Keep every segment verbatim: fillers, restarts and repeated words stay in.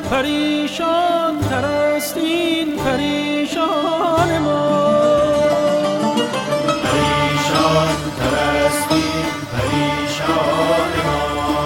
پریشان تر است این پریشان ما، پریشان تر است این پریشان ما.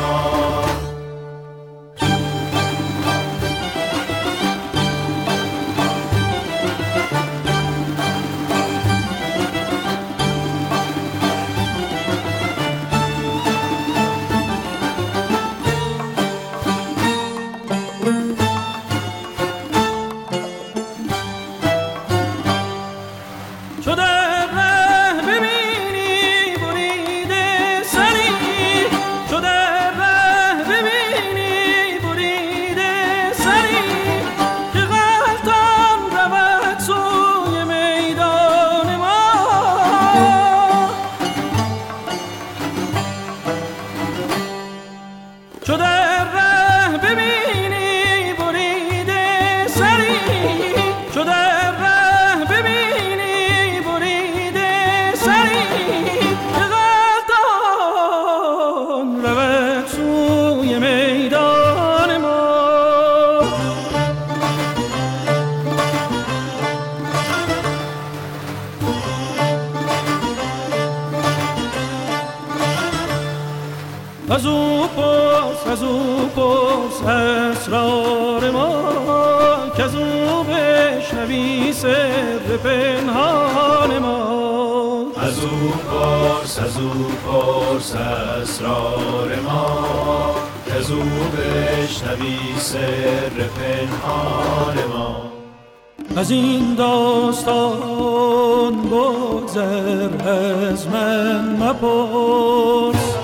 از او پرس از او پرس اسرار ما، که از او بشنوی سر پنهان ما. از او پرس از او پرس اسرار ما، که از او بشنوی سر پنهان ما. از این داستان بگذر از من مپرس،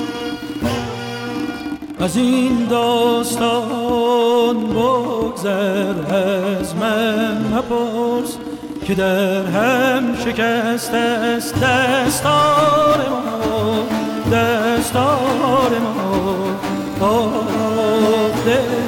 از این داستان بگذر از من مپرس، که در هم شکست است دستار ما، دستار ما. آه دل